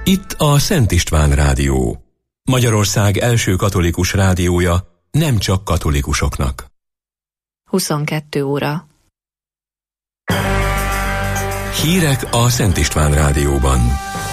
Itt a Szent István Rádió. Magyarország első katolikus rádiója, nem csak katolikusoknak. 22 óra. Hírek a Szent István Rádióban.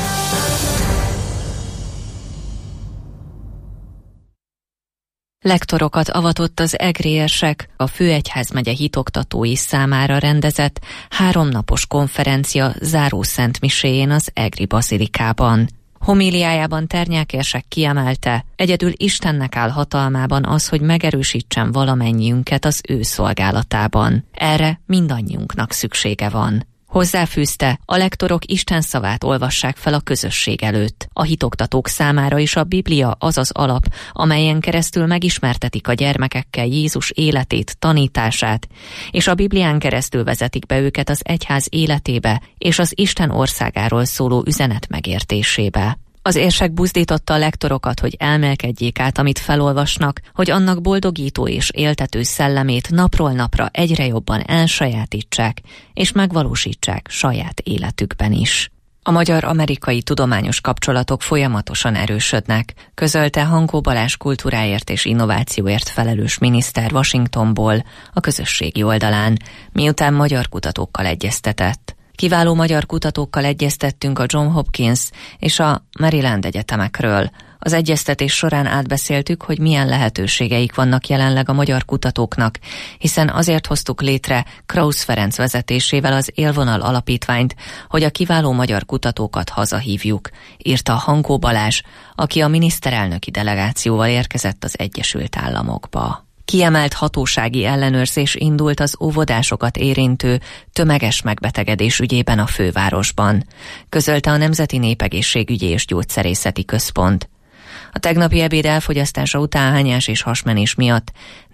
Lektorokat avatott az egri érsek a Főegyházmegye hitoktatói számára rendezett 3 napos konferencia záró szentmiséjén az egri bazilikában. Homíliájában Ternyák érsek kiemelte, egyedül Istennek áll hatalmában az, hogy megerősítsen valamennyiünket az ő szolgálatában. Erre mindannyiunknak szüksége van. Hozzáfűzte, a lektorok Isten szavát olvassák fel a közösség előtt. A hitoktatók számára is a Biblia az az alap, amelyen keresztül megismertetik a gyermekekkel Jézus életét, tanítását, és a Biblián keresztül vezetik be őket az egyház életébe és az Isten országáról szóló üzenet megértésébe. Az érsek buzdította a lektorokat, hogy elmélkedjék át, amit felolvasnak, hogy annak boldogító és éltető szellemét napról napra egyre jobban elsajátítsák és megvalósítsák saját életükben is. A magyar-amerikai tudományos kapcsolatok folyamatosan erősödnek, közölte Hankó Balázs kultúráért és innovációért felelős miniszter Washingtonból a közösségi oldalán, miután magyar kutatókkal egyeztetett. Kiváló magyar kutatókkal egyeztettünk a John Hopkins és a Maryland egyetemekről. Az egyeztetés során átbeszéltük, hogy milyen lehetőségeik vannak jelenleg a magyar kutatóknak, hiszen azért hoztuk létre Krausz Ferenc vezetésével az Élvonal alapítványt, hogy a kiváló magyar kutatókat hazahívjuk, írta Hankó Balázs, aki a miniszterelnöki delegációval érkezett az Egyesült Államokba. Kiemelt hatósági ellenőrzés indult az óvodásokat érintő tömeges megbetegedés ügyében a fővárosban, közölte a Nemzeti Népegészségügyi és Gyógyszerészeti Központ. A tegnapi ebéd elfogyasztása után hányás és hasmenés miatt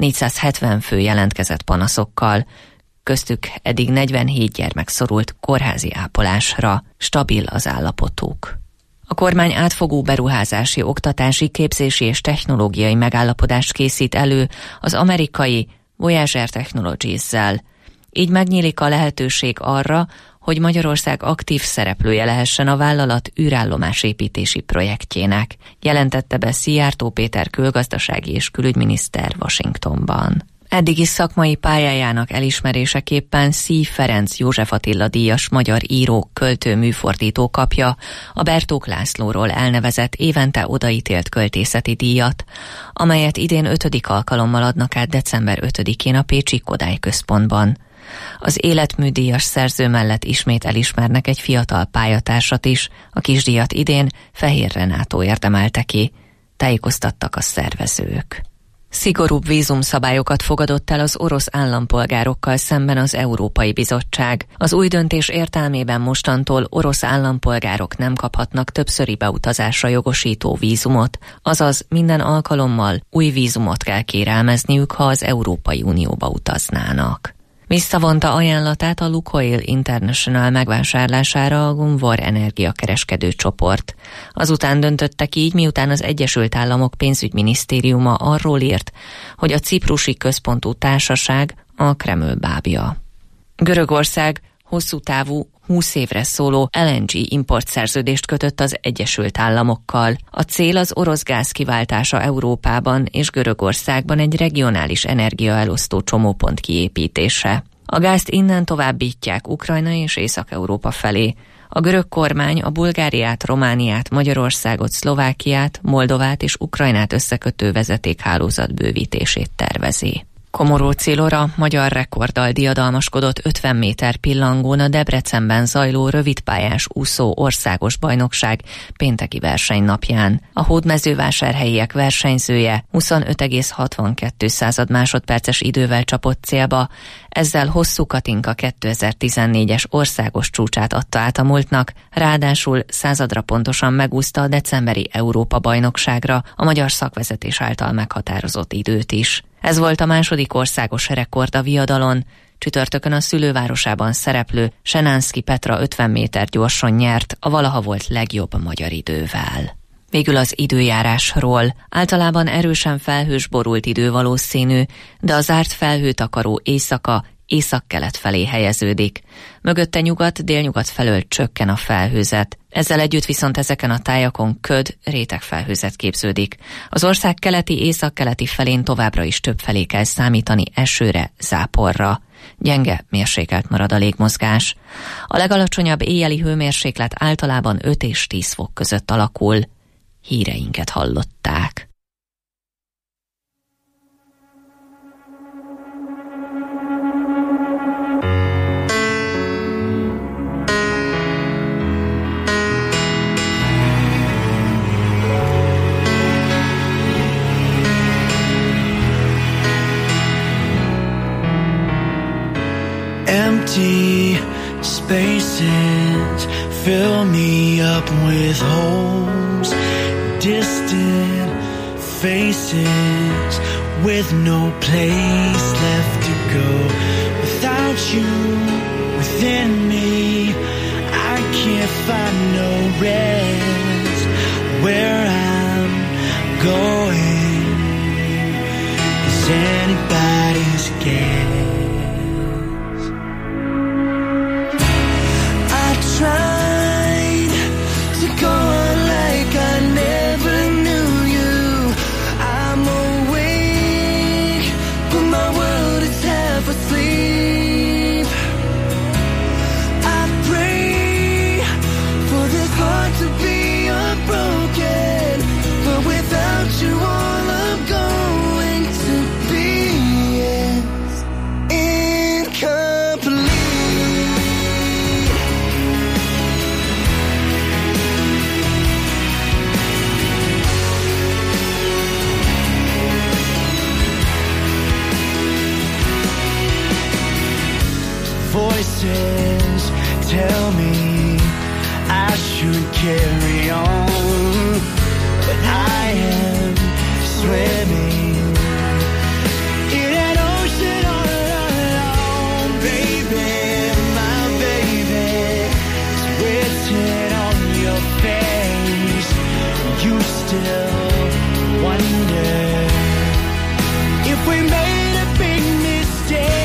470 fő jelentkezett panaszokkal, köztük eddig 47 gyermek szorult kórházi ápolásra, stabil az állapotuk. A kormány átfogó beruházási, oktatási, képzési és technológiai megállapodást készít elő az amerikai Voyager Technologies-zel. Így megnyílik a lehetőség arra, hogy Magyarország aktív szereplője lehessen a vállalat űrállomásépítési projektjének, jelentette be Szijjártó Péter külgazdasági és külügyminiszter Washingtonban. Eddigi szakmai pályájának elismeréseképpen Szíj Ferenc József Attila díjas magyar író, költő, műfordító kapja a Bertók Lászlóról elnevezett évente odaítélt költészeti díjat, amelyet idén 5. alkalommal adnak át december 5-én a pécsi Kodály Központban. Az életműdíjas szerző mellett ismét elismernek egy fiatal pályatársat is, a kisdíjat idén Fehér Renátó érdemelte ki, tájékoztattak a szervezők. Szigorúbb vízumszabályokat fogadott el az orosz állampolgárokkal szemben az Európai Bizottság. Az új döntés értelmében mostantól orosz állampolgárok nem kaphatnak többszöri beutazásra jogosító vízumot, azaz minden alkalommal új vízumot kell kérelmezniük, ha az Európai Unióba utaznának. Visszavonta ajánlatát a Lukoil International megvásárlására a Gunvor energiakereskedő csoport. Azután döntöttek így, miután az Egyesült Államok pénzügyminisztériuma arról írt, hogy a ciprusi központú társaság a Kreml bábja. Görögország hosszú távú 20 évre szóló LNG importszerződést kötött az Egyesült Államokkal. A cél az orosz gáz kiváltása Európában és Görögországban egy regionális energiaelosztó csomópont kiépítése. A gázt innen továbbítják Ukrajna és Észak-Európa felé. A görög kormány a Bulgáriát, Romániát, Magyarországot, Szlovákiát, Moldovát és Ukrajnát összekötő vezetékhálózat bővítését tervezi. Komoróci Lora magyar rekorddal diadalmaskodott 50 méter pillangón a Debrecenben zajló rövidpályás úszó országos bajnokság pénteki versenynapján. A hódmezővásárhelyiek versenyzője 25,62 másodperces idővel csapott célba, ezzel Hosszú Katinka 2014-es országos csúcsát adta át a múltnak, ráadásul századra pontosan megúszta a decemberi Európa-bajnokságra a magyar szakvezetés által meghatározott időt is. Ez volt a második országos rekord a viadalon. Csütörtökön a szülővárosában szereplő Senánszky Petra 50 méter gyorson nyert a valaha volt legjobb magyar idővel. Végül az időjárásról. Általában erősen felhős borult idő valószínű, de a zárt felhőtakaró éjszaka északkelet felé helyeződik. Mögötte nyugat-délnyugat felől csökken a felhőzet. Ezzel együtt viszont ezeken a tájakon köd, rétegfelhőzet képződik. Az ország keleti-északkeleti felén továbbra is többfelé kell számítani esőre, záporra. Gyenge, mérsékelt marad a légmozgás. A legalacsonyabb éjjeli hőmérséklet általában 5 és 10 fok között alakul. Híreinket hallották. Empty spaces fill me up with holes, distant faces with no place left to go. Without you within me, I can't find no rest. Where I'm going is anybody's guess. Tried to go on like I never knew you. I'm awake, but my world is half asleep. I pray for this heart to be unbroken, but without you all I'm going to be is incomplete. Voices tell me I should carry on, but I am swimming in an ocean all alone. Baby, my baby, it's written on your face. You still wonder if we made a big mistake.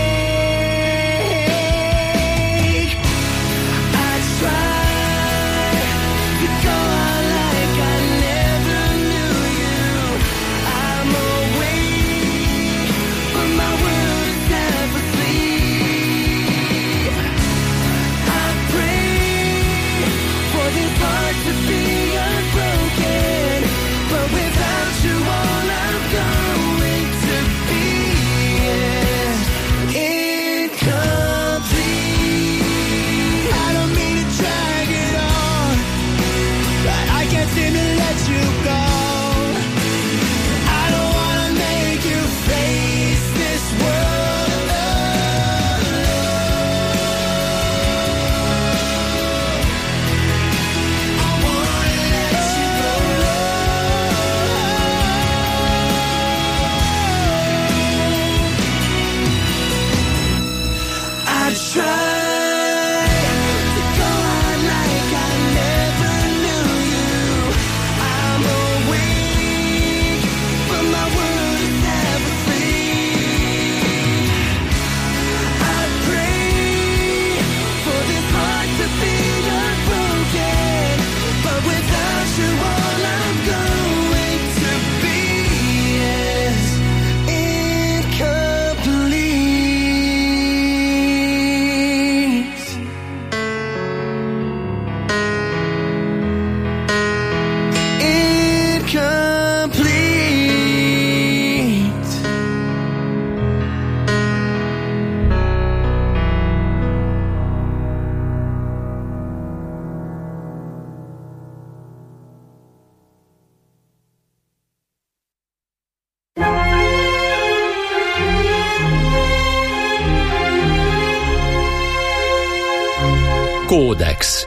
Kódex.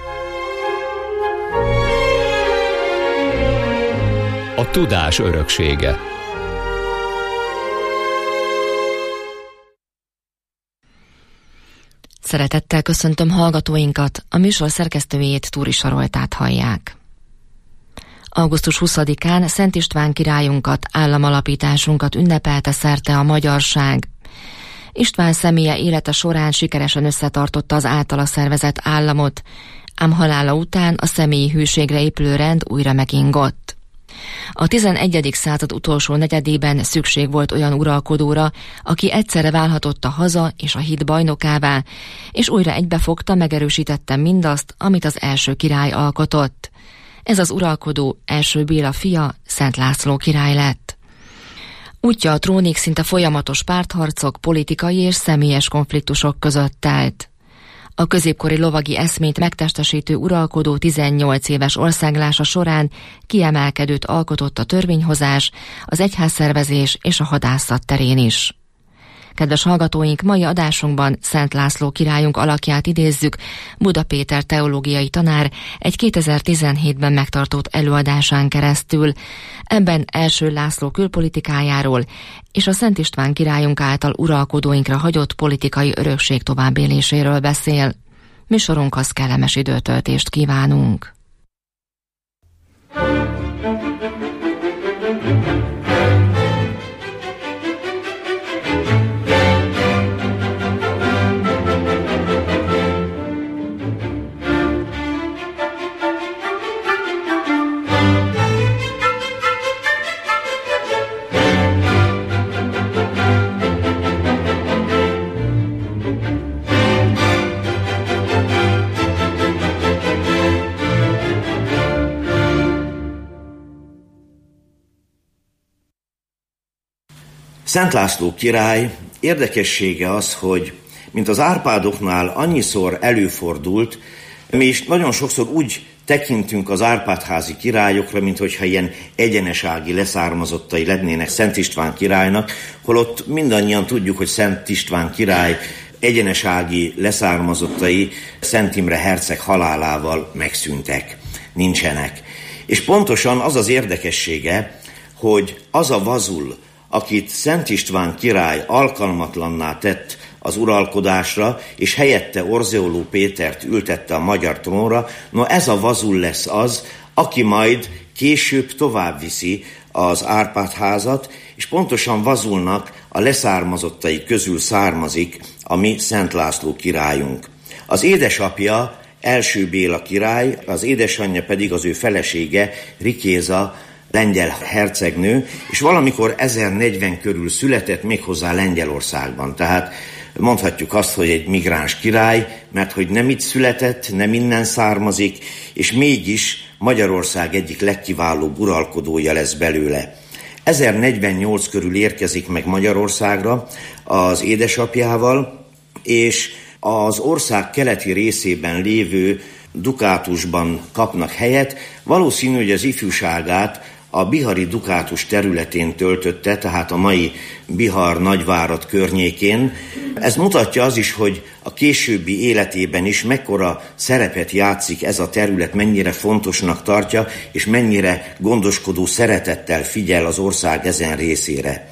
A tudás öröksége. Szeretettel köszöntöm hallgatóinkat, a műsor szerkesztőjét, Túri Saroltát hallják. Augusztus 20-án Szent István királyunkat, államalapításunkat ünnepelte szerte a magyarság. István személye élete során sikeresen összetartotta az általa szervezett államot, ám halála után a személyi hűségre épülő rend újra megingott. A 11. század utolsó negyedében szükség volt olyan uralkodóra, aki egyszerre válhatott a haza és a hit bajnokává, és újra egybefogta, megerősítette mindazt, amit az első király alkotott. Ez az uralkodó első Béla fia, Szent László király lett. Útja a trónig szinte folyamatos pártharcok, politikai és személyes konfliktusok között telt. A középkori lovagi eszményt megtestesítő uralkodó 18 éves országlása során kiemelkedőt alkotott a törvényhozás, az egyházszervezés és a hadászat terén is. Kedves hallgatóink, mai adásunkban Szent László királyunk alakját idézzük, Buda Péter teológiai tanár egy 2017-ben megtartott előadásán keresztül. Ebben első László külpolitikájáról és a Szent István királyunk által uralkodóinkra hagyott politikai örökség továbbéléséről beszél. Műsorunkhoz kellemes időtöltést kívánunk. Szent László király érdekessége az, hogy mint az Árpádoknál annyiszor előfordult, mi is nagyon sokszor úgy tekintünk az Árpád-házi királyokra, mint hogyha ilyen egyenesági leszármazottai lennének Szent István királynak, holott mindannyian tudjuk, hogy Szent István király egyenesági leszármazottai Szent Imre herceg halálával megszűntek, nincsenek. És pontosan az az érdekessége, hogy az a vazul, akit Szent István király alkalmatlanná tett az uralkodásra, és helyette Orzeoló Pétert ültette a magyar trónra, no ez a vazul lesz az, aki majd később tovább viszi az Árpád-házat, és pontosan vazulnak a leszármazottai közül származik a mi Szent László királyunk. Az édesapja első Béla király, az édesanyja pedig az ő felesége Rikéza lengyel hercegnő, és valamikor 1040 körül született, méghozzá Lengyelországban. Tehát mondhatjuk azt, hogy egy migráns király, mert hogy nem itt született, nem innen származik, és mégis Magyarország egyik legkiválóbb uralkodója lesz belőle. 1048 körül érkezik meg Magyarországra az édesapjával, és az ország keleti részében lévő dukátusban kapnak helyet. Valószínű, hogy az ifjúságát a bihari dukátus területén töltötte, tehát a mai Bihar Nagyvárad környékén. Ez mutatja az is, hogy a későbbi életében is mekkora szerepet játszik ez a terület, mennyire fontosnak tartja, és mennyire gondoskodó szeretettel figyel az ország ezen részére.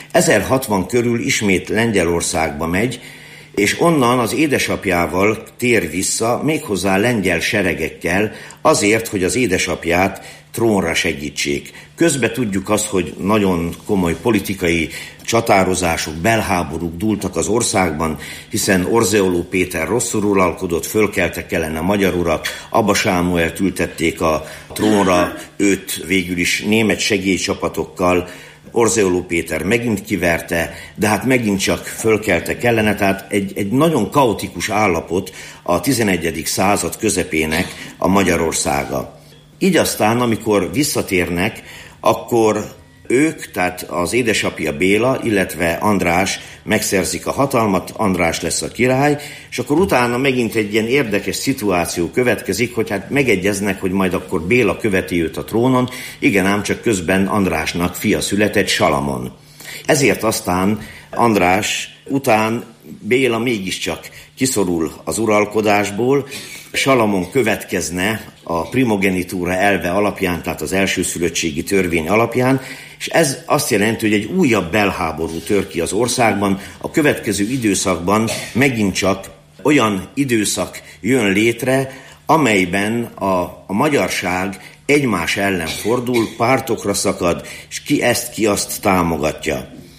1060 körül ismét Lengyelországba megy, és onnan az édesapjával tér vissza, méghozzá lengyel seregekkel, azért, hogy az édesapját trónra segítsék. Közben tudjuk azt, hogy nagyon komoly politikai csatározások, belháborúk dúltak az országban, hiszen Orzeoló Péter rosszul uralkodott, fölkeltek ellene magyar urak, Abba Sámuelt ültették a trónra, őt végül is német segélycsapatokkal Orzeoló Péter megint kiverte, de hát megint csak fölkeltek ellene, tehát egy nagyon kaotikus állapot a 11. század közepének a Magyarországa. Így aztán, amikor visszatérnek, akkor ők, tehát az édesapja Béla, illetve András megszerzik a hatalmat, András lesz a király, és akkor utána megint egy ilyen érdekes szituáció következik, hogy hát megegyeznek, hogy majd akkor Béla követi őt a trónon, igen ám csak közben Andrásnak fia született, Salamon. Ezért aztán András után Béla mégiscsak kiszorul az uralkodásból, Salamon következne a primogenitúra elve alapján, tehát az elsőszülöttségi törvény alapján, és ez azt jelenti, hogy egy újabb belháború tör ki az országban, a következő időszakban megint csak olyan időszak jön létre, amelyben a magyarság egymás ellen fordul, pártokra szakad, és ki ezt, ki azt támogatja.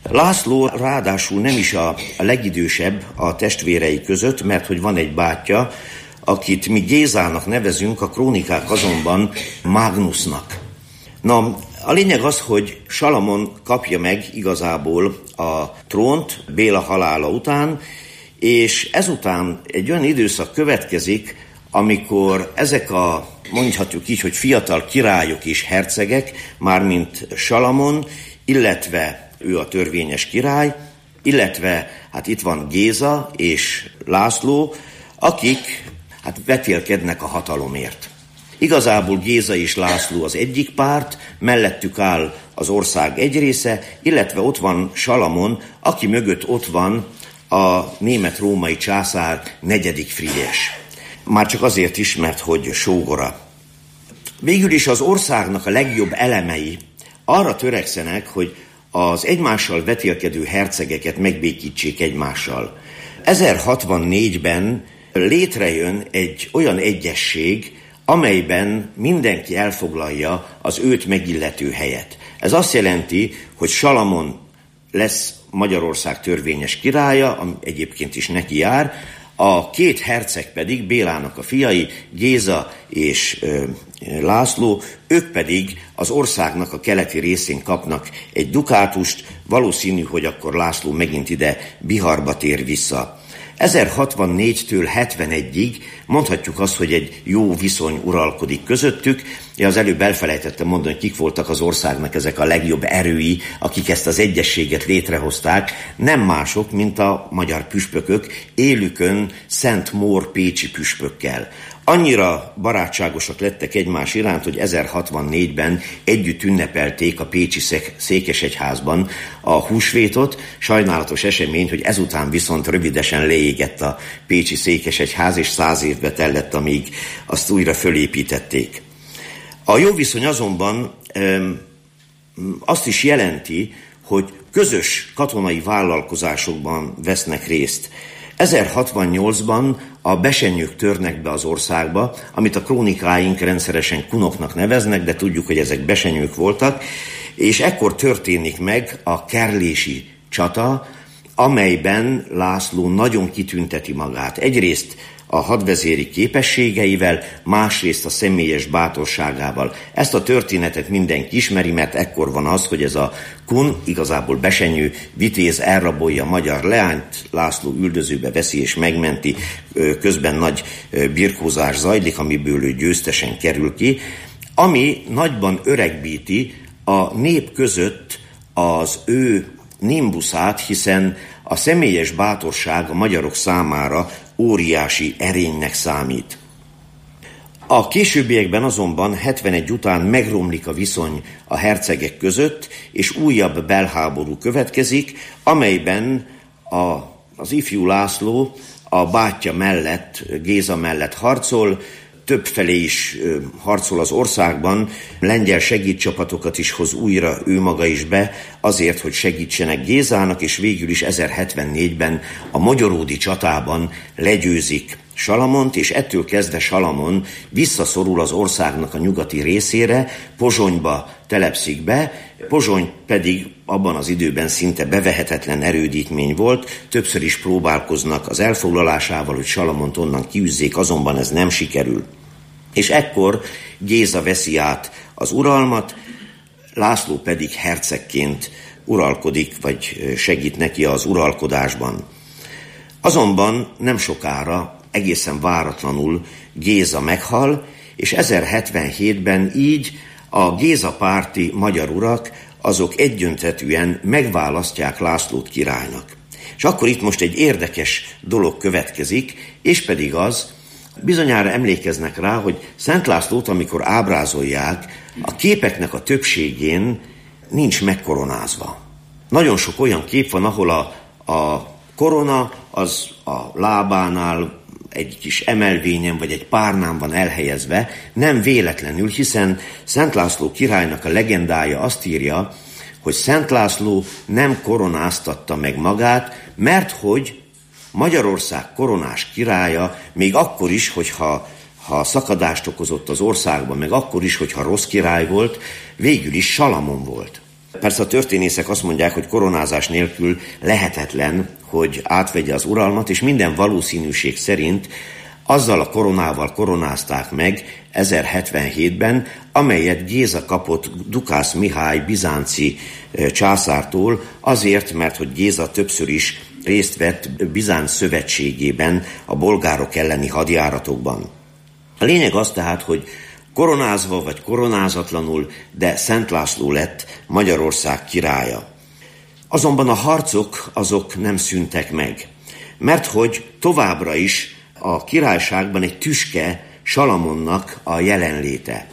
László ráadásul nem is a legidősebb a testvérei között, mert hogy van egy bátyja, akit mi Gézának nevezünk, a krónikák azonban Magnusnak. Na, a lényeg az, hogy Salamon kapja meg igazából a trónt Béla halála után, és ezután egy olyan időszak következik, amikor ezek a, mondhatjuk így, hogy fiatal királyok és hercegek, mármint Salamon, illetve ő a törvényes király, illetve hát itt van Géza és László, akik hát vetélkednek a hatalomért. Igazából Géza és László az egyik párt, mellettük áll az ország egy része, illetve ott van Salamon, aki mögött ott van a német-római császár 4. Frigyes. Már csak azért is, mert hogy sógora. Végül is az országnak a legjobb elemei arra törekszenek, hogy az egymással vetélkedő hercegeket megbékítsék egymással. 1064-ben létrejön egy olyan egyezség, amelyben mindenki elfoglalja az őt megillető helyet. Ez azt jelenti, hogy Salamon lesz Magyarország törvényes királya, ami egyébként is neki jár, a két herceg pedig, Bélának a fiai, Géza és László, ők pedig az országnak a keleti részén kapnak egy dukátust, valószínű, hogy akkor László megint ide Biharba tér vissza. 1064-től 71-ig mondhatjuk azt, hogy egy jó viszony uralkodik közöttük. Én az előbb elfelejtettem mondani, hogy kik voltak az országnak ezek a legjobb erői, akik ezt az egyezséget létrehozták. Nem mások, mint a magyar püspökök, élükön Szent Mór pécsi püspökkel. Annyira barátságosak lettek egymás iránt, hogy 1064-ben együtt ünnepelték a pécsi székesegyházban a húsvétot. Sajnálatos esemény, hogy ezután viszont rövidesen leégett a pécsi székesegyház, és 100 évbe tellett, amíg azt újra fölépítették. A jó viszony azonban azt is jelenti, hogy közös katonai vállalkozásokban vesznek részt. 1068-ban a besenyők törnek be az országba, amit a krónikáink rendszeresen kunoknak neveznek, de tudjuk, hogy ezek besenyők voltak, és ekkor történik meg a kerlési csata, amelyben László nagyon kitünteti magát. Egyrészt a hadvezéri képességeivel, másrészt a személyes bátorságával. Ezt a történetet mindenki ismeri, mert ekkor van az, hogy ez a kun, igazából besenyő vitéz elrabolja a magyar leányt, László üldözőbe veszi és megmenti, közben nagy birkózás zajlik, amiből ő győztesen kerül ki, ami nagyban öregbíti a nép között az ő nimbuszát, hiszen a személyes bátorság a magyarok számára óriási erénynek számít. A későbbiekben azonban 71 után megromlik a viszony a hercegek között, és újabb belháború következik, amelyben az ifjú László a bátyja mellett, Géza mellett harcol, többfelé is harcol az országban, lengyel segédcsapatokat is hoz újra ő maga is be, azért, hogy segítsenek Gézának, és végül is 1074-ben a magyaródi csatában legyőzik Salamont, és ettől kezdve Salamon visszaszorul az országnak a nyugati részére, Pozsonyba telepszik be, Pozsony pedig abban az időben szinte bevehetetlen erődítmény volt, többször is próbálkoznak az elfoglalásával, hogy Salamont onnan kiűzzék, azonban ez nem sikerül. És ekkor Géza veszi át az uralmat, László pedig hercegként uralkodik, vagy segít neki az uralkodásban. Azonban nem sokára, egészen váratlanul Géza meghal, és 1077-ben így a Géza párti magyar urak azok egyöntetűen megválasztják Lászlót királynak. És akkor itt most egy érdekes dolog következik, és pedig az, bizonyára emlékeznek rá, hogy Szent Lászlót, amikor ábrázolják, a képeknek a többségén nincs megkoronázva. Nagyon sok olyan kép van, ahol a korona az a lábánál, egy kis emelvényen vagy egy párnán van elhelyezve, nem véletlenül, hiszen Szent László királynak a legendája azt írja, hogy Szent László nem koronáztatta meg magát, mert hogy Magyarország koronás királya még akkor is, hogyha szakadást okozott az országban, meg akkor is, hogyha rossz király volt, végül is Salamon volt. Persze a történészek azt mondják, hogy koronázás nélkül lehetetlen, hogy átvegye az uralmat, és minden valószínűség szerint azzal a koronával koronázták meg 1077-ben, amelyet Géza kapott Dukász Mihály bizánci császártól, azért, mert hogy Géza többször is részt vett Bizánc szövetségében a bolgárok elleni hadjáratokban. A lényeg az tehát, hogy koronázva vagy koronázatlanul, de Szent László lett Magyarország királya. Azonban a harcok azok nem szűntek meg, mert hogy továbbra is a királyságban egy tüske Salamonnak a jelenléte.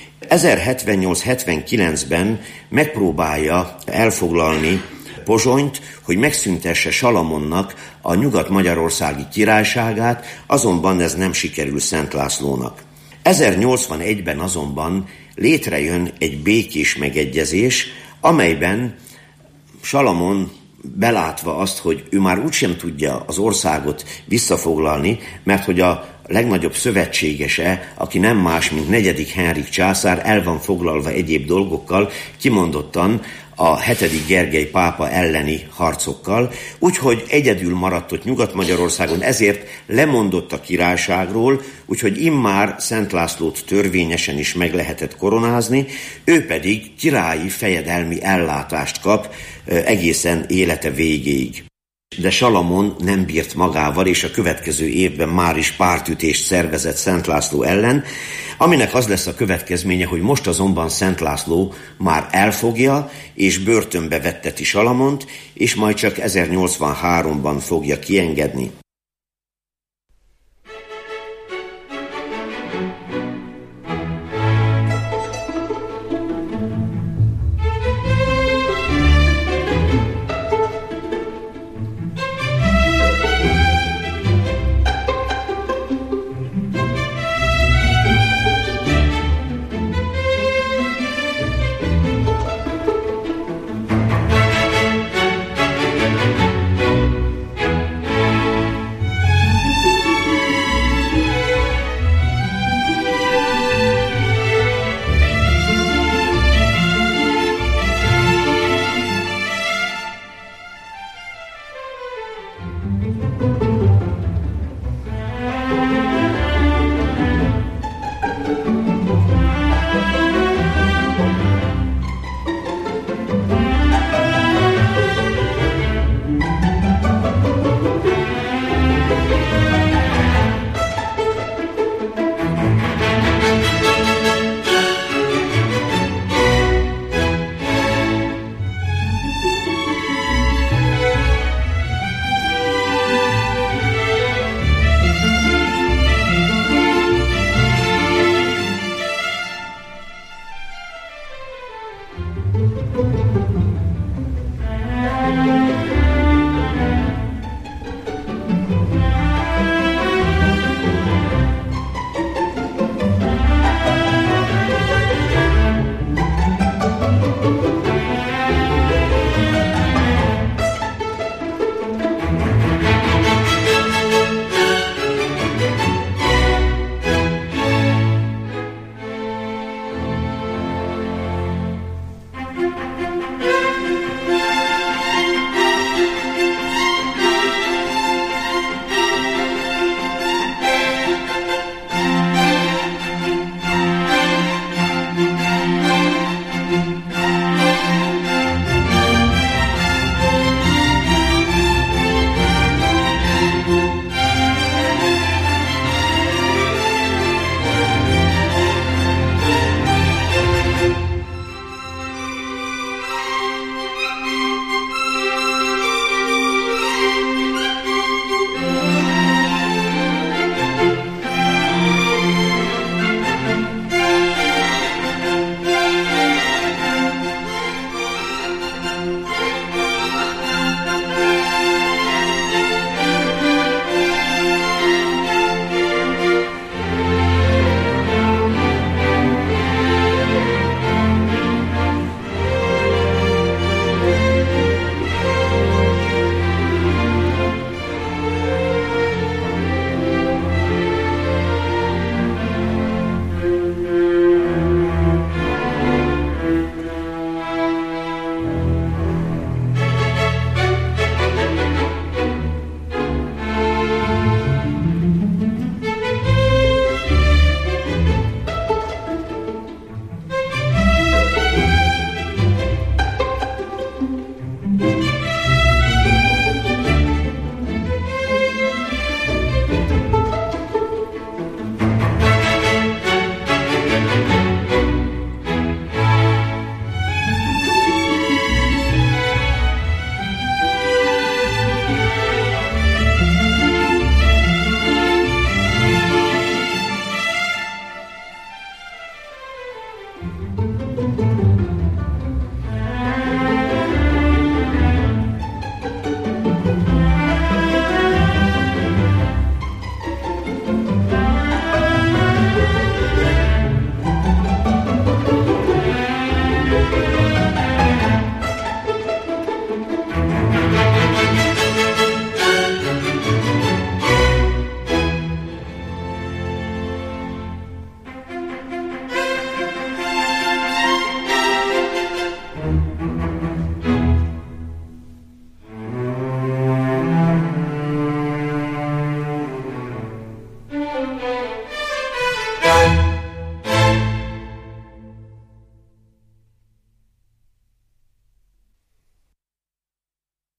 1078-79-ben megpróbálja elfoglalni Pozsonyt, hogy megszüntesse Salamonnak a nyugat-magyarországi királyságát, azonban ez nem sikerül Szent Lászlónak. 1081-ben azonban létrejön egy békés megegyezés, amelyben Salamon belátva azt, hogy ő már úgysem tudja az országot visszafoglalni, mert hogy a legnagyobb szövetségese, aki nem más, mint 4. Henrik császár, el van foglalva egyéb dolgokkal, kimondottan a 7. Gergely pápa elleni harcokkal, úgyhogy egyedül maradt ott Nyugat-Magyarországon, ezért lemondott a királyságról, úgyhogy immár Szent Lászlót törvényesen is meg lehetett koronázni, ő pedig királyi fejedelmi ellátást kap egészen élete végéig. De Salamon nem bírt magával, és a következő évben már is pártütést szervezett Szent László ellen, aminek az lesz a következménye, hogy most azonban Szent László már elfogja, és börtönbe vetteti Salamont, és majd csak 1083-ban fogja kiengedni.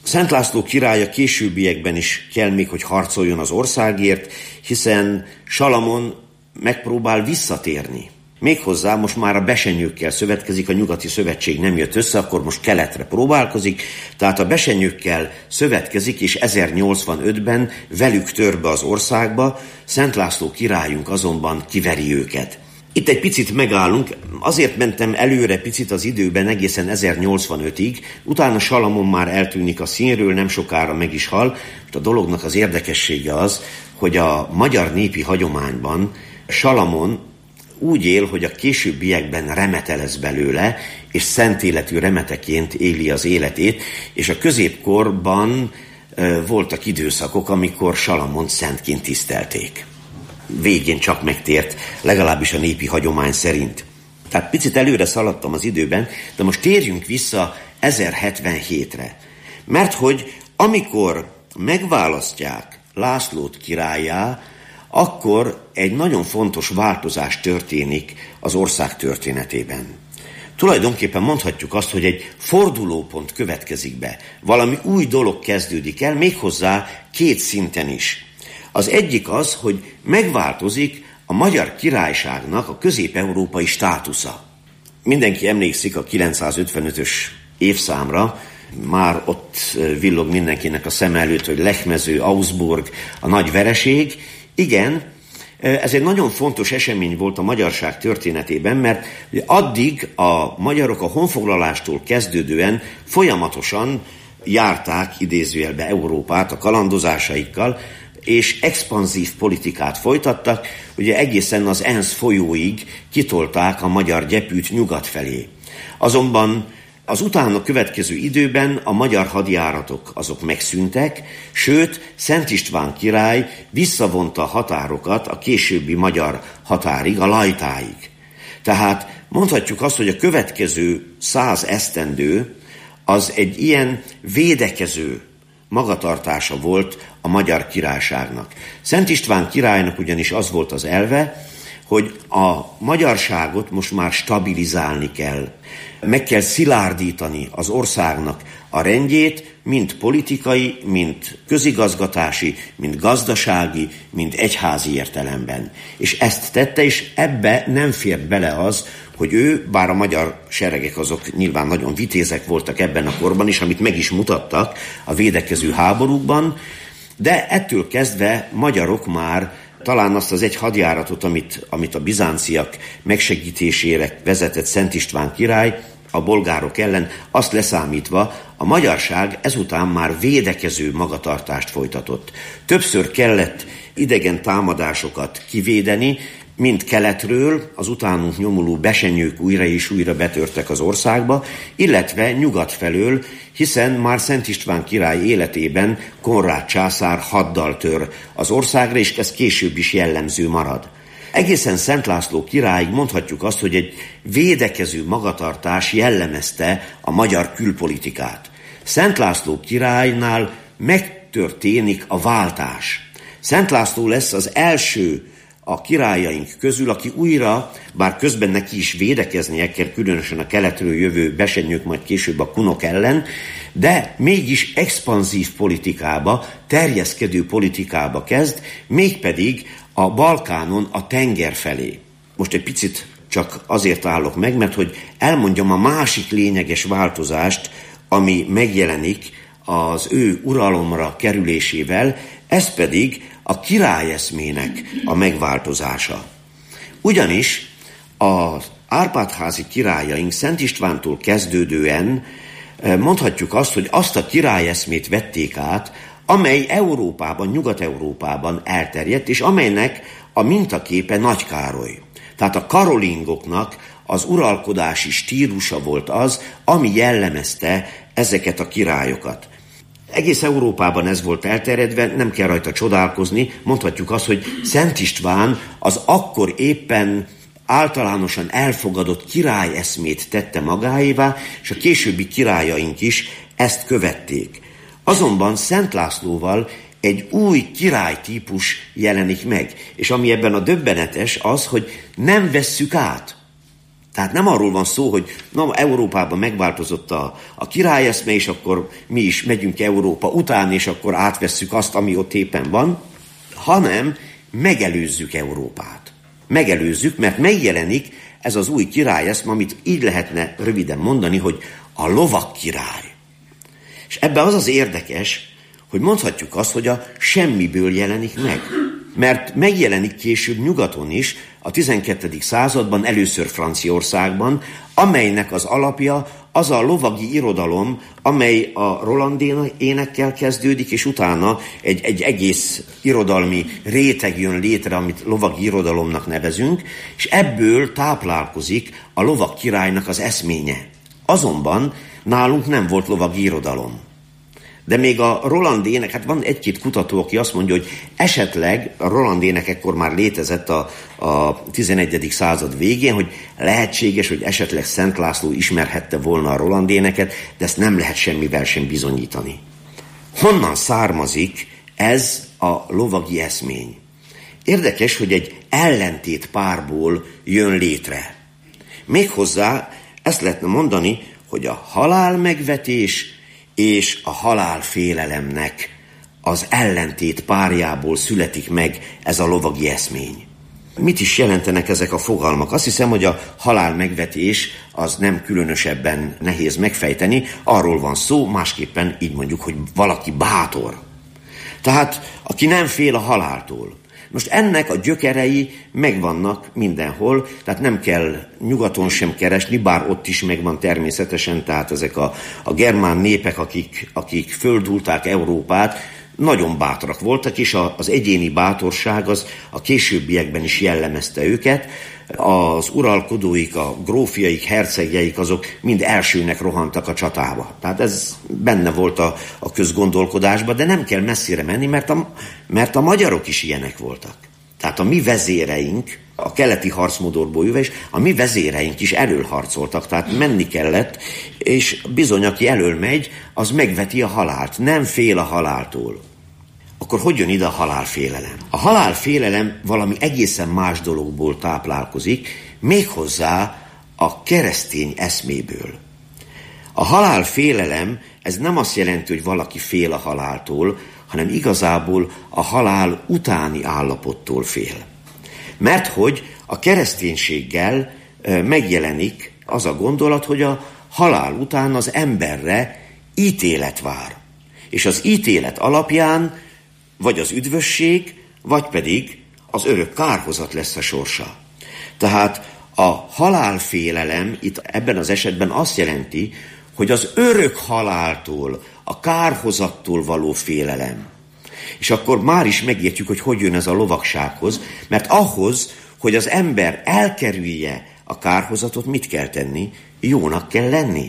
Szent László király a későbbiekben is kell még, hogy harcoljon az országért, hiszen Salamon megpróbál visszatérni. Méghozzá most már a besenyőkkel szövetkezik, a nyugati szövetség nem jött össze, akkor most keletre próbálkozik, tehát a besenyőkkel szövetkezik, és 1085-ben velük tör be az országba, Szent László királyunk azonban kiveri őket. Itt egy picit megállunk, azért mentem előre picit az időben egészen 1085-ig, utána Salamon már eltűnik a színről, nem sokára meg is hal. A dolognak az érdekessége az, hogy a magyar népi hagyományban Salamon úgy él, hogy a későbbiekben remete lesz belőle, és szent életű remeteként éli az életét, és a középkorban voltak időszakok, amikor Salamont szentként tisztelték. Végén csak megtért, legalábbis a népi hagyomány szerint. Tehát picit előre szaladtam az időben, de most térjünk vissza 1077-re. Mert hogy amikor megválasztják Lászlót királlyá, akkor egy nagyon fontos változás történik az ország történetében. Tulajdonképpen mondhatjuk azt, hogy egy fordulópont következik be. Valami új dolog kezdődik el, méghozzá két szinten is. Az egyik az, hogy megváltozik a Magyar Királyságnak a közép-európai státusza. Mindenki emlékszik a 955-ös évszámra, már ott villog mindenkinek a szem előtt, hogy Lechmező, Augsburg, a nagy vereség. Igen, ez egy nagyon fontos esemény volt a magyarság történetében, mert addig a magyarok a honfoglalástól kezdődően folyamatosan járták idézőjelbe Európát a kalandozásaikkal, és expanzív politikát folytattak, ugye egészen az ENSZ folyóig kitolták a magyar gyepűt nyugat felé. Azonban az utána következő időben a magyar hadjáratok azok megszűntek, sőt, Szent István király visszavonta a határokat a későbbi magyar határig, a Lajtáig. Tehát mondhatjuk azt, hogy a következő 100 esztendő az egy ilyen védekező magatartása volt a Magyar Királyságnak. Szent István királynak ugyanis az volt az elve, hogy a magyarságot most már stabilizálni kell. Meg kell szilárdítani az országnak a rendjét, mind politikai, mind közigazgatási, mind gazdasági, mind egyházi értelemben. És ezt tette, és ebbe nem fért bele az, hogy ő, bár a magyar seregek azok nyilván nagyon vitézek voltak ebben a korban is, amit meg is mutattak a védekező háborúkban, de ettől kezdve magyarok már talán azt az egy hadjáratot, amit a bizánciak megsegítésére vezetett Szent István király a bolgárok ellen, azt leszámítva, a magyarság ezután már védekező magatartást folytatott. Többször kellett idegen támadásokat kivédeni, mind keletről, az utánunk nyomuló besenyők újra és újra betörtek az országba, illetve nyugat felől, hiszen már Szent István király életében Konrád császár haddal tör az országra, és ez később is jellemző marad. Egészen Szent László királyig mondhatjuk azt, hogy egy védekező magatartás jellemezte a magyar külpolitikát. Szent László királynál megtörténik a váltás. Szent László lesz az első a királyaink közül, aki újra, bár közben neki is védekeznie kell, különösen a keletről jövő besenyők, majd később a kunok ellen, de mégis expanzív politikába, terjeszkedő politikába kezd, mégpedig a Balkánon a tenger felé. Most egy picit csak azért állok meg, mert hogy elmondjam a másik lényeges változást, ami megjelenik az ő uralomra kerülésével, ez pedig a királyeszmének a megváltozása. Ugyanis az Árpád-házi királyaink Szent Istvántól kezdődően mondhatjuk azt, hogy azt a királyeszmét vették át, amely Európában, Nyugat-Európában elterjedt, és amelynek a mintaképe Nagy Károly. Tehát a karolingoknak az uralkodási stílusa volt az, ami jellemezte ezeket a királyokat. Egész Európában ez volt elterjedve, nem kell rajta csodálkozni, mondhatjuk azt, hogy Szent István az akkor éppen általánosan elfogadott királyeszmét tette magáévá, és a későbbi királyaink is ezt követték. Azonban Szent Lászlóval egy új királytípus jelenik meg, és ami ebben a döbbenetes az, hogy nem vesszük át. Tehát nem arról van szó, hogy Európában megváltozott a királyeszme, és akkor mi is megyünk Európa után, és akkor átvesszük azt, ami ott éppen van, hanem megelőzzük Európát. Megelőzzük, mert megjelenik ez az új királyeszme, amit így lehetne röviden mondani, hogy a lovak király. És ebben az érdekes, hogy mondhatjuk azt, hogy a semmiből jelenik meg. Mert megjelenik később nyugaton is, a 12. században, először Franciaországban, amelynek az alapja az a lovagi irodalom, amely a Roland énekkel kezdődik, és utána egy egész irodalmi réteg jön létre, amit lovagi irodalomnak nevezünk, és ebből táplálkozik a lovag királynak az eszménye. Azonban nálunk nem volt lovagi irodalom. De még a Roland ének, hát van egy-két kutató, aki azt mondja, hogy esetleg a Roland ének ekkor már létezett a 11. század végén, hogy lehetséges, hogy esetleg Szent László ismerhette volna a Roland éneket, de ezt nem lehet semmivel sem bizonyítani. Honnan származik ez a lovagi eszmény? Érdekes, hogy egy ellentét párból jön létre. Méghozzá ezt lehetne mondani, hogy a halálmegvetés és a halálfélelemnek az ellentét párjából születik meg ez a lovagi eszmény. Mit is jelentenek ezek a fogalmak? Azt hiszem, hogy a halálmegvetés az nem különösebben nehéz megfejteni. Arról van szó, másképpen így mondjuk, hogy valaki bátor. Tehát, aki nem fél a haláltól. Most ennek a gyökerei megvannak mindenhol, tehát nem kell nyugaton sem keresni, bár ott is megvan természetesen, tehát ezek a germán népek, akik földulták Európát, nagyon bátrak voltak, és az egyéni bátorság az a későbbiekben is jellemezte őket. Az uralkodóik, a grófjaik, hercegjeik, azok mind elsőnek rohantak a csatába. Tehát ez benne volt a közgondolkodásban, de nem kell messzire menni, mert a magyarok is ilyenek voltak. Tehát a mi vezéreink, a keleti harcmodorból jöve is, a mi vezéreink is elől harcoltak, tehát menni kellett, és bizony, aki elől megy, az megveti a halált, nem fél a haláltól. Akkor hogy jön ide a halálfélelem? A halálfélelem valami egészen más dologból táplálkozik, méghozzá a keresztény eszméből. A halálfélelem, ez nem azt jelenti, hogy valaki fél a haláltól, hanem igazából a halál utáni állapottól fél. Mert hogy a kereszténységgel megjelenik az a gondolat, hogy a halál után az emberre ítélet vár. És az ítélet alapján vagy az üdvösség, vagy pedig az örök kárhozat lesz a sorsa. Tehát a halálfélelem itt ebben az esetben azt jelenti, hogy az örök haláltól, a kárhozattól való félelem. És akkor már is megértjük, hogy jön ez a lovagsághoz, mert ahhoz, hogy az ember elkerülje a kárhozatot, mit kell tenni? Jónak kell lenni.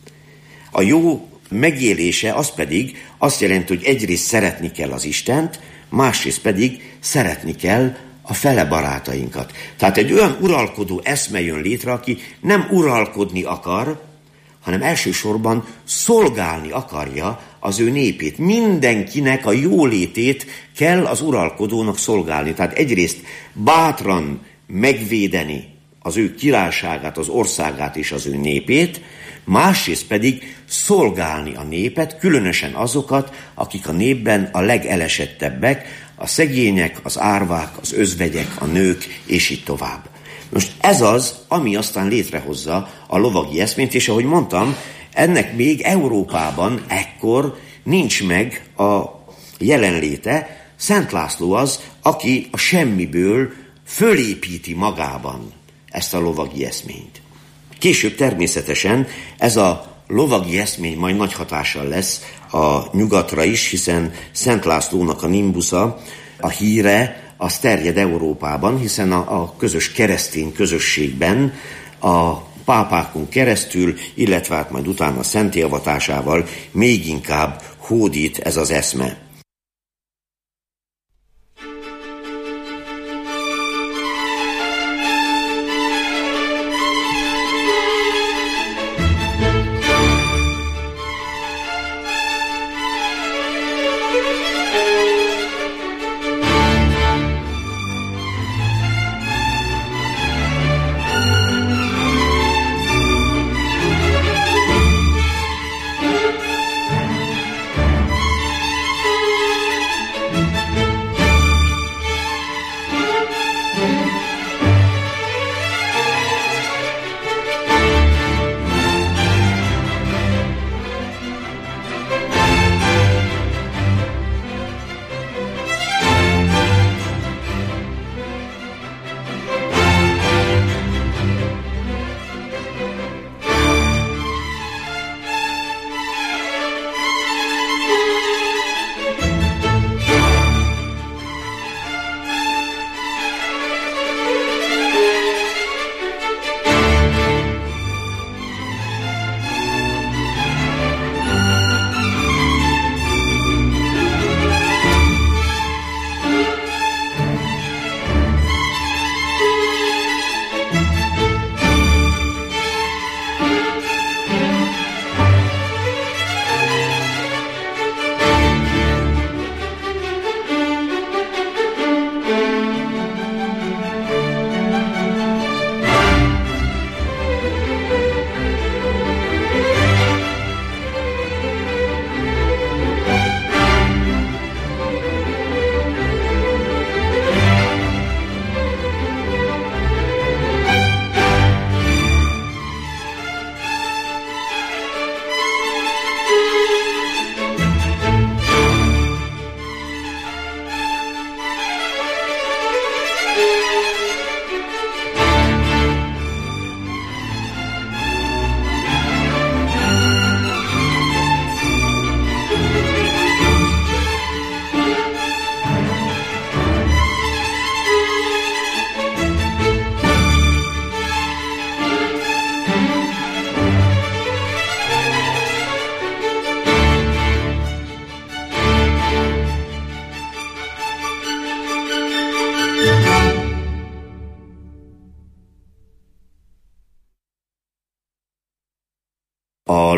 A jó megélése az pedig azt jelenti, hogy egyrészt szeretni kell az Istent, másrészt pedig szeretni kell a fele barátainkat. Tehát egy olyan uralkodó eszme jön létre, aki nem uralkodni akar, hanem elsősorban szolgálni akarja az ő népét. Mindenkinek a jólétét kell az uralkodónak szolgálni. Tehát egyrészt bátran megvédeni az ő királyságát, az országát és az ő népét, másrészt pedig szolgálni a népet, különösen azokat, akik a népben a legelesettebbek, a szegények, az árvák, az özvegyek, a nők, és így tovább. Most ez az, ami aztán létrehozza a lovagi eszményt, és ahogy mondtam, ennek még Európában ekkor nincs meg a jelenléte. Szent László az, aki a semmiből fölépíti magában ezt a lovagi eszményt. Később természetesen ez a lovagi eszmény majd nagy hatással lesz a nyugatra is, hiszen Szent Lászlónak a nimbusza, a híre, az terjed Európában, hiszen a közös keresztény közösségben a pápákon keresztül, illetve hát majd utána a szentélyavatásával még inkább hódít ez az eszme.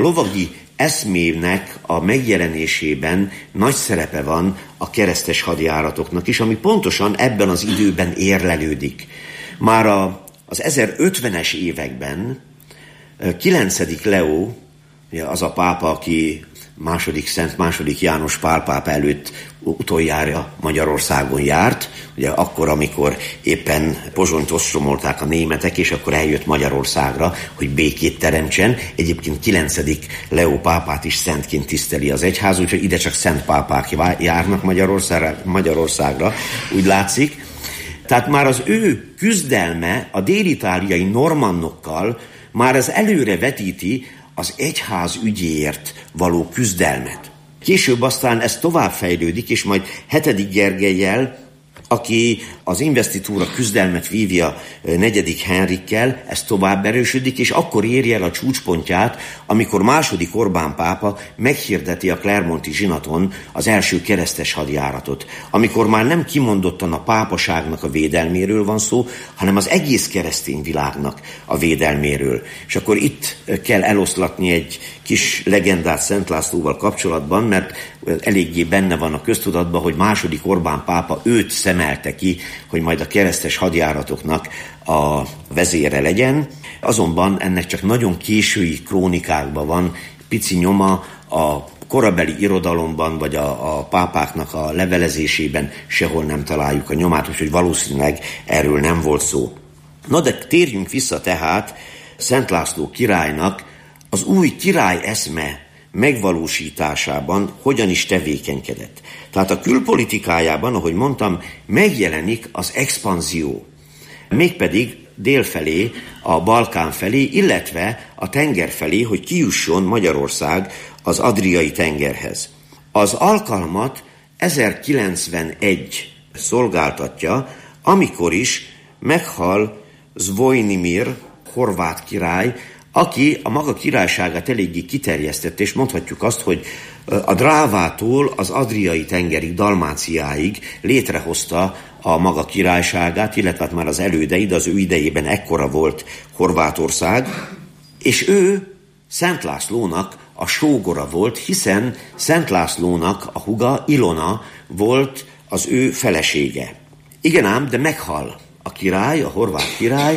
lovagi eszmének a megjelenésében nagy szerepe van a keresztes hadjáratoknak is, ami pontosan ebben az időben érlelődik. Már az 1050-es években 9. Leó, az a pápa, aki II. János Pál pápa előtt utoljára Magyarországon járt, ugye akkor, amikor éppen Pozsonyt ostromolták a németek, és akkor eljött Magyarországra, hogy békét teremtsen. Egyébként 9. Leó pápát is szentként tiszteli az egyház, úgyhogy ide csak szent pápák járnak Magyarországra, úgy látszik. Tehát már az ő küzdelme a dél-itáliai normannokkal már az előre vetíti az egyház ügyéért való küzdelmet. Később aztán ez tovább fejlődik, és majd 7. Gergellyel, aki az investitúra küzdelmet vívja 4. Henrikkel, ez tovább erősödik, és akkor érje el a csúcspontját, amikor II. Orbán pápa meghirdeti a Clermonti zsinaton az első keresztes hadjáratot, amikor már nem kimondottan a pápaságnak a védelméről van szó, hanem az egész keresztény világnak a védelméről. És akkor itt kell eloszlatni egy kis legendát Szent Lászlóval kapcsolatban, mert eléggé benne van a köztudatban, hogy II. Orbán pápa őt szemelte ki, hogy majd a keresztes hadjáratoknak a vezére legyen. Azonban ennek csak nagyon késői krónikákban van pici nyoma, a korabeli irodalomban, vagy a pápáknak a levelezésében sehol nem találjuk a nyomát, úgyhogy valószínűleg erről nem volt szó. Na de térjünk vissza tehát Szent László királynak az új király eszme megvalósításában hogyan is tevékenykedett. Tehát a külpolitikájában, ahogy mondtam, megjelenik az expanzió. Mégpedig délfelé, a Balkán felé, illetve a tenger felé, hogy kijusson Magyarország az Adriai tengerhez. Az alkalmat 1091 szolgáltatja, amikor is meghal Zvojnimir, horvát király, aki a maga királyságát eléggé kiterjesztette, és mondhatjuk azt, hogy a Drávától az Adriai tengerig, Dalmáciáig létrehozta a maga királyságát, illetve már az elődeid, az ő idejében ekkora volt Horvátország, és ő Szent Lászlónak a sógora volt, hiszen Szent Lászlónak a húga, Ilona volt az ő felesége. Igen ám, de meghal a király, a horvát király,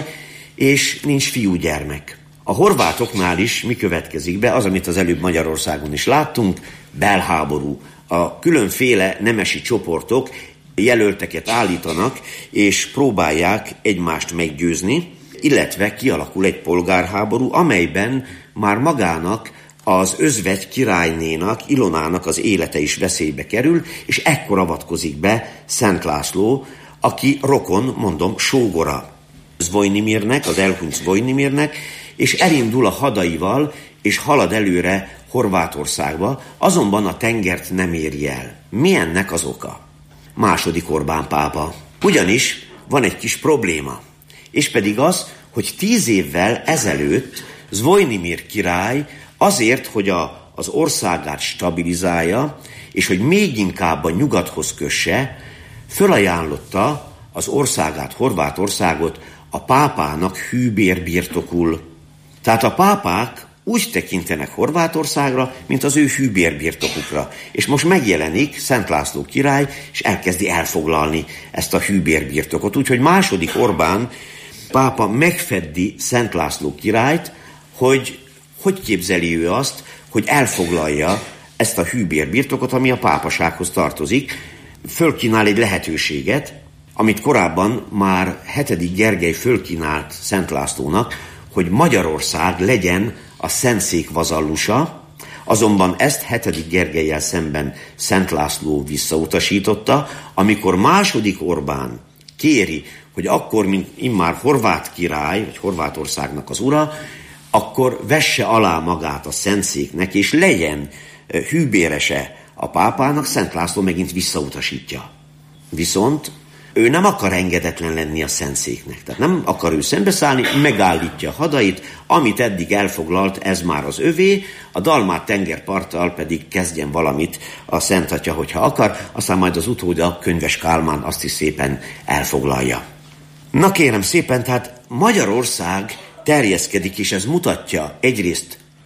és nincs fiúgyermek. A horvátoknál is mi következik be? Az, amit az előbb Magyarországon is láttunk, belháború. A különféle nemesi csoportok jelölteket állítanak, és próbálják egymást meggyőzni, illetve kialakul egy polgárháború, amelyben már magának az özvegy királynénak, Ilonának az élete is veszélybe kerül, és ekkor avatkozik be Szent László, aki rokon, mondom, sógora Zvojnimirnek, az elhunyt Zvojnimirnek, és elindul a hadaival, és halad előre Horvátországba, azonban a tengert nem éri el. Mi ennek az oka? II. Orbán pápa. Ugyanis van egy kis probléma, és pedig az, hogy 10 évvel ezelőtt Zvojnimir király azért, hogy az országát stabilizálja, és hogy még inkább a nyugathoz kösse, fölajánlotta az országát, Horvátországot a pápának hűbérbirtokul. Tehát a pápák úgy tekintenek Horvátországra, mint az ő hűbérbirtokukra. És most megjelenik Szent László király, és elkezdi elfoglalni ezt a hűbérbirtokot. Úgyhogy II. Orbán pápa megfeddi Szent László királyt, hogy képzeli ő azt, hogy elfoglalja ezt a hűbérbirtokot, ami a pápasághoz tartozik. Fölkínál egy lehetőséget, amit korábban már 7. Gergely fölkínált Szent Lászlónak, hogy Magyarország legyen a Szentszék vazallusa, azonban ezt 7. Gergellyel szemben Szent László visszautasította, amikor II. Orbán kéri, hogy akkor, mint immár horvát király, vagy Horvátországnak az ura, akkor vesse alá magát a Szentszéknek, és legyen hűbérese a pápának, Szent László megint visszautasítja. Viszont ő nem akar engedetlen lenni a Szentszéknek. Tehát nem akar ő szembeszállni, megállítja a hadait, amit eddig elfoglalt, ez már az övé, a Dalmát tengerparttal pedig kezdjen valamit a Szent Atya, hogyha akar, aztán majd az utóda, Könyves Kálmán azt is szépen elfoglalja. Na kérem szépen, tehát Magyarország terjeszkedik, és ez mutatja egyrészt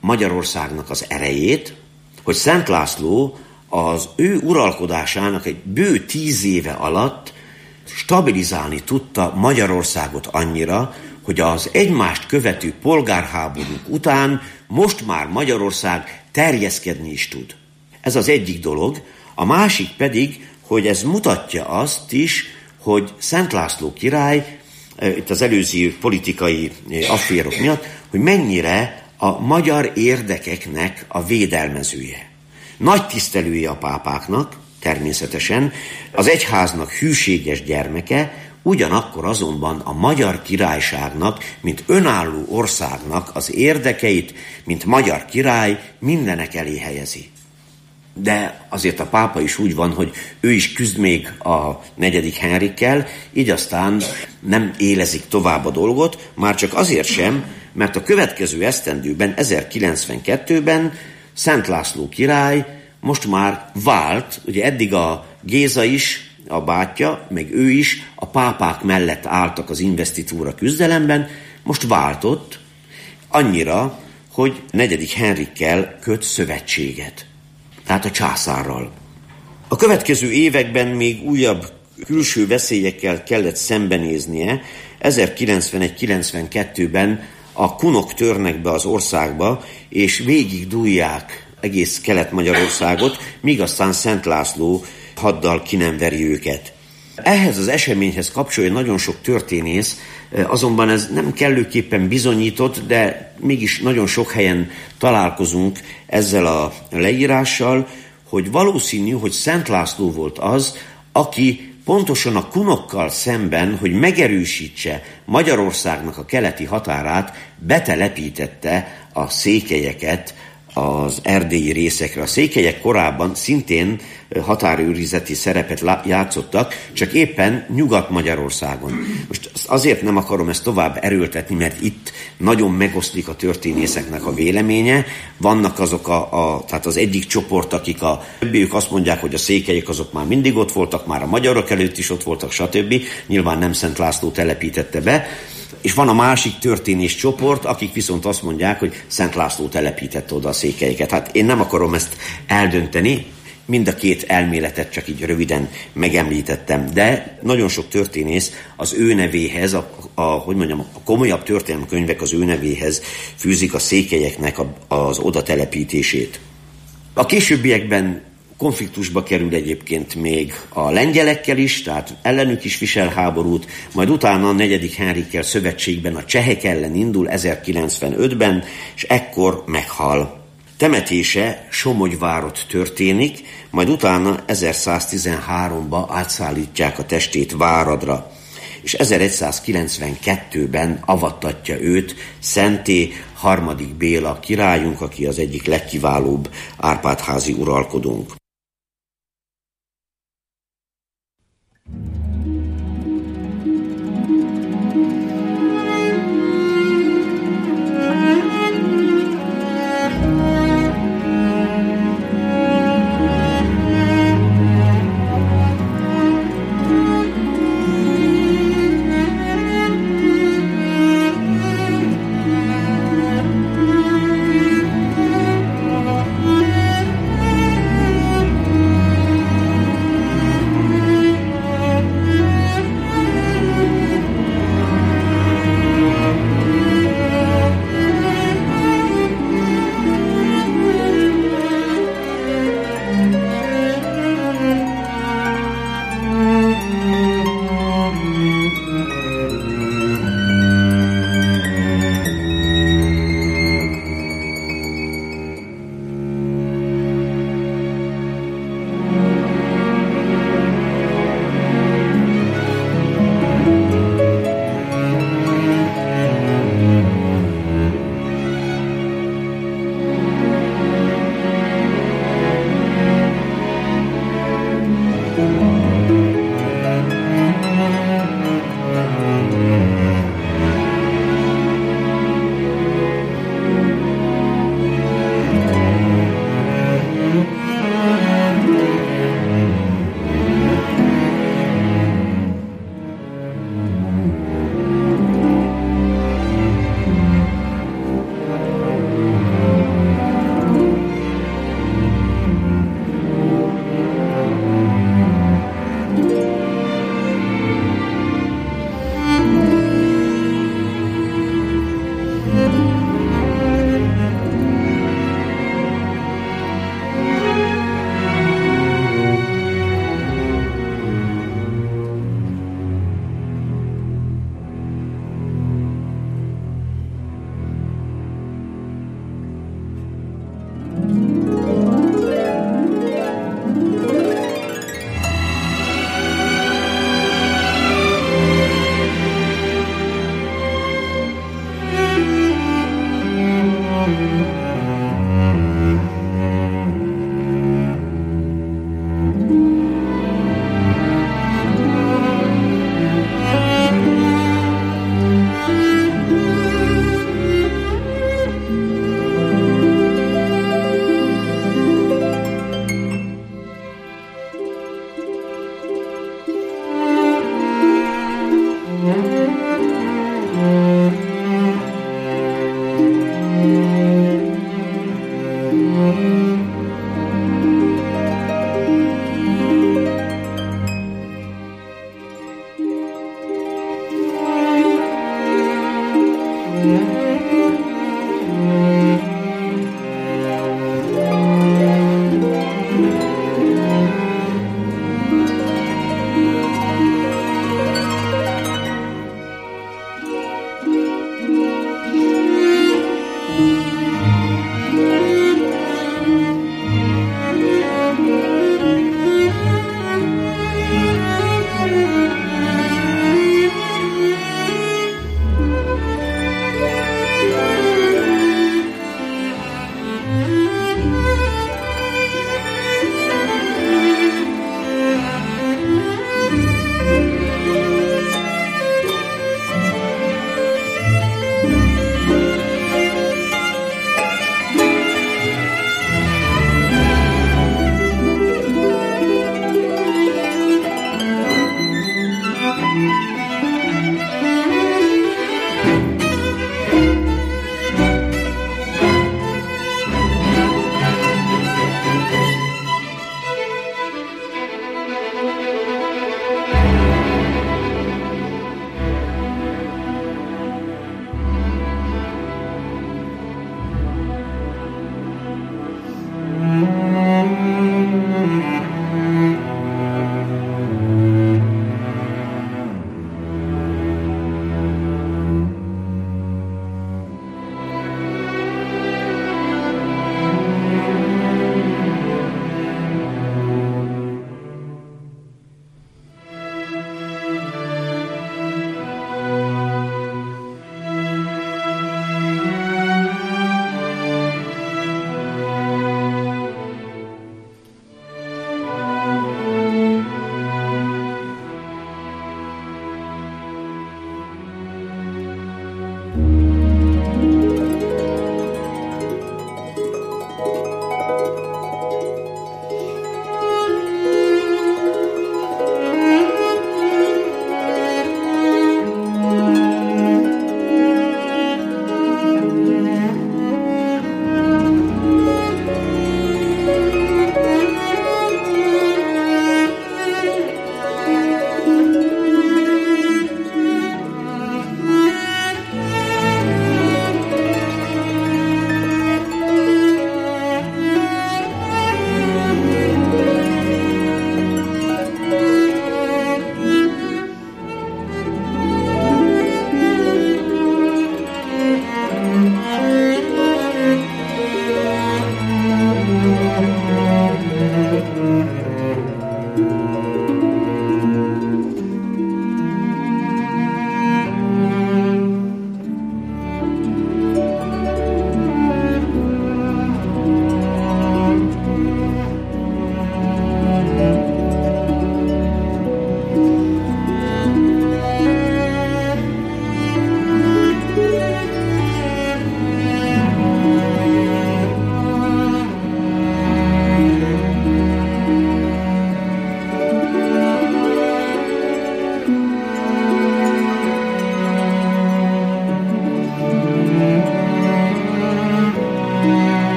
Magyarországnak az erejét, hogy Szent László az ő uralkodásának egy bő 10 éve alatt stabilizálni tudta Magyarországot annyira, hogy az egymást követő polgárháborúk után most már Magyarország terjeszkedni is tud. Ez az egyik dolog. A másik pedig, hogy ez mutatja azt is, hogy Szent László király, itt az előző politikai afférok miatt, hogy mennyire a magyar érdekeknek a védelmezője. Nagy tisztelője a pápáknak, természetesen, az egyháznak hűséges gyermeke, ugyanakkor azonban a magyar királyságnak, mint önálló országnak az érdekeit, mint magyar király mindenek elé helyezi. De azért a pápa is úgy van, hogy ő is küzd még a 4. Henrikkel, így aztán nem élezik tovább a dolgot, már csak azért sem, mert a következő esztendőben, 1092-ben Szent László király most már vált, ugye eddig a Géza is, a bátyja, meg ő is a pápák mellett álltak az investitúra küzdelemben, most váltott annyira, hogy 4. Henrikkel köt szövetséget. Tehát a császárral. A következő években még újabb külső veszélyekkel kellett szembenéznie. 1091-92-ben a kunok törnek be az országba, és végig dúlják egész Kelet-Magyarországot, míg aztán Szent László haddal ki nem veri őket. Ehhez az eseményhez kapcsolja nagyon sok történész, azonban ez nem kellőképpen bizonyított, de mégis nagyon sok helyen találkozunk ezzel a leírással, hogy valószínű, hogy Szent László volt az, aki pontosan a kunokkal szemben, hogy megerősítse Magyarországnak a keleti határát, betelepítette a székelyeket az erdélyi részekre. A székelyek korábban szintén határőrizeti szerepet játszottak, csak éppen Nyugat-Magyarországon. Most azért nem akarom ezt tovább erőltetni, mert itt nagyon megoszlik a történészeknek a véleménye. Vannak azok tehát az egyik csoport, akik ők azt mondják, hogy a székelyek azok már mindig ott voltak, már a magyarok előtt is ott voltak, stb. Nyilván nem Szent László telepítette be. És van a másik történés csoport, akik viszont azt mondják, hogy Szent László telepítette oda a székelyeket. Hát én nem akarom ezt eldönteni, mind a két elméletet csak így röviden megemlítettem, de nagyon sok történész az ő nevéhez, a komolyabb történelemkönyvek az ő nevéhez fűzik a székelyeknek az oda telepítését. A későbbiekben konfliktusba kerül egyébként még a lengyelekkel is, tehát ellenük is visel háborút, majd utána a 4. Henrikkel szövetségben a csehek ellen indul 1095-ben, és ekkor meghal. Temetése Somogyvárott történik, majd utána 1113-ba átszállítják a testét Váradra, és 1192-ben avattatja őt Szenté III. Béla királyunk, aki az egyik legkiválóbb Árpád-házi uralkodónk.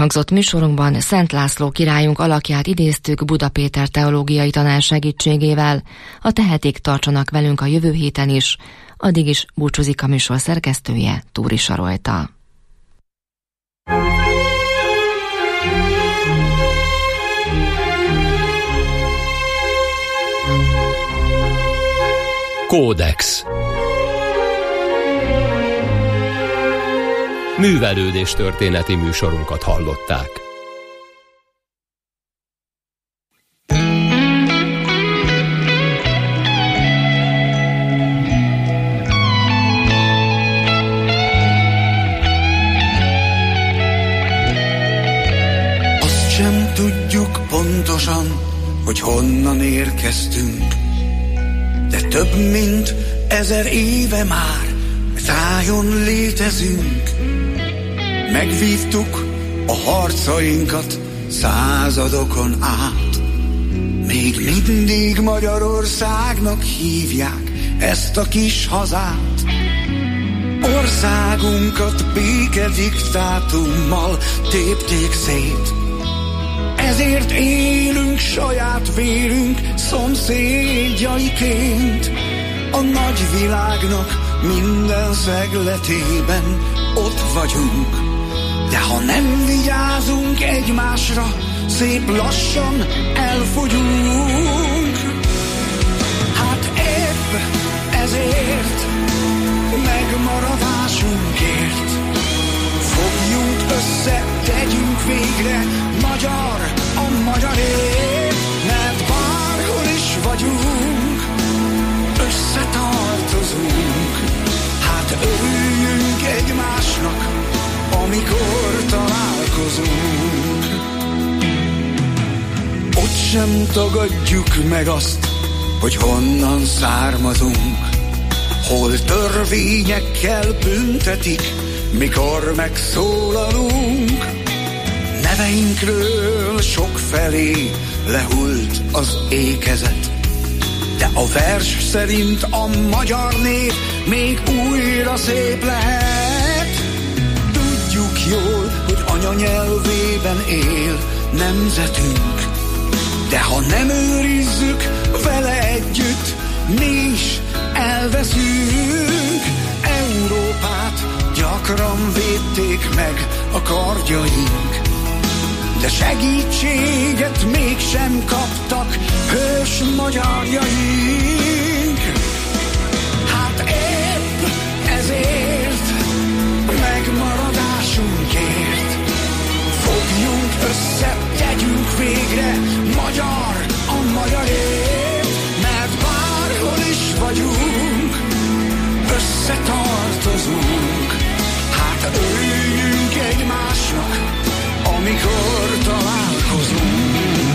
Elhangzott műsorunkban Szent László királyunk alakját idéztük Buda Péter teológiai tanár segítségével. Ha tehetik, tartsanak velünk a jövő héten is. Addig is búcsúzik a műsor szerkesztője, Túri Sarolta. Kódex. Művelődés történeti műsorunkat hallották. Azt sem tudjuk pontosan, hogy honnan érkeztünk, de több mint 1000 éve már tájon létezünk. Megvívtuk a harcainkat századokon át. Még mindig Magyarországnak hívják ezt a kis hazát. Országunkat békediktátummal tépték szét. Ezért élünk saját vérünk szomszédjaiként. A nagy világnak minden szegletében ott vagyunk. De ha nem vigyázunk egymásra, szép lassan elfogyunk. Hát épp ezért megmaradásunkért fogjunk össze, tegyünk végre magyar a magyarért. Mert bárhol is vagyunk, összetartozunk. Hát örüljünk egymásnak, amikor találkozunk. Ott sem tagadjuk meg azt, hogy honnan származunk. Hol törvényekkel büntetik, mikor megszólalunk. Neveinkről sokfelé lehult az ékezet, de a vers szerint a magyar nép még újra szép lehet. Tudjuk jól, hogy anyanyelvében él nemzetünk, de ha nem őrizzük vele együtt, mi is elveszünk. Európát gyakran védték meg a kardjaink, de segítséget mégsem kaptak hős magyarjaink. Hát épp ezért megmaradásunkért fogjunk össze, tegyünk végre magyar a magyarért. Mert bárhol is vagyunk, összetartozunk. Hát örüljünk egymásnak, amikor találkozunk.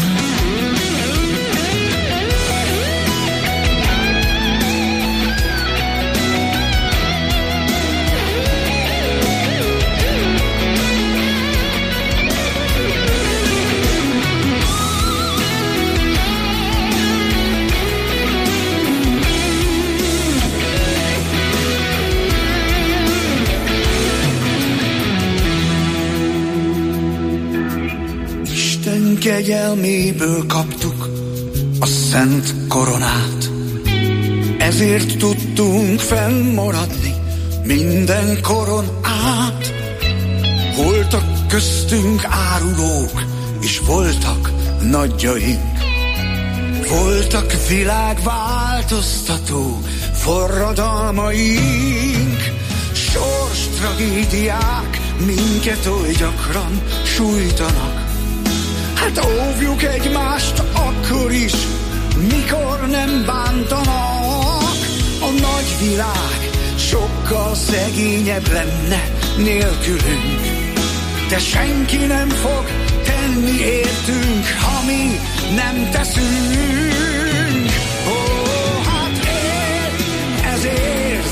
Kegyelméből kaptuk a szent koronát, ezért tudtunk fennmaradni minden koron át. Voltak köztünk árulók, és voltak nagyjaink, voltak világváltoztató forradalmaink. Sors tragédiák minket oly gyakran sújtanak. Hát óvjuk egymást akkor is, mikor nem bántanak. A nagy világ sokkal szegényebb lenne nélkülünk, de senki nem fog tenni értünk, ha mi nem teszünk. Ó, hát épp ezért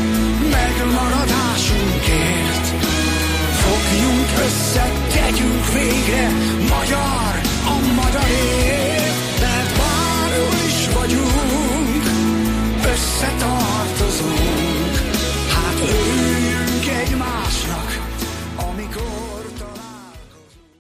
megmaradásunkért fogjunk össze, tegyünk végre magyar a magyarért. Mert bárhol is vagyunk, összetartozunk. Hát örüljünk egymásnak, amikor találkozunk.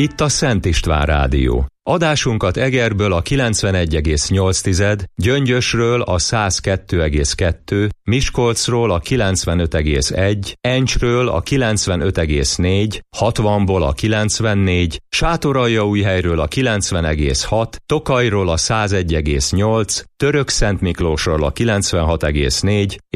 Itt a Szent István Rádió. Adásunkat Egerből a 91,8, Gyöngyösről a 102,2, Miskolcról a 95,1, Encsről a 95,4, 60-ból a 94, Sátoraljaújhelyről a 90,6, Tokajról a 101,8, Törökszentmiklósról a 96,4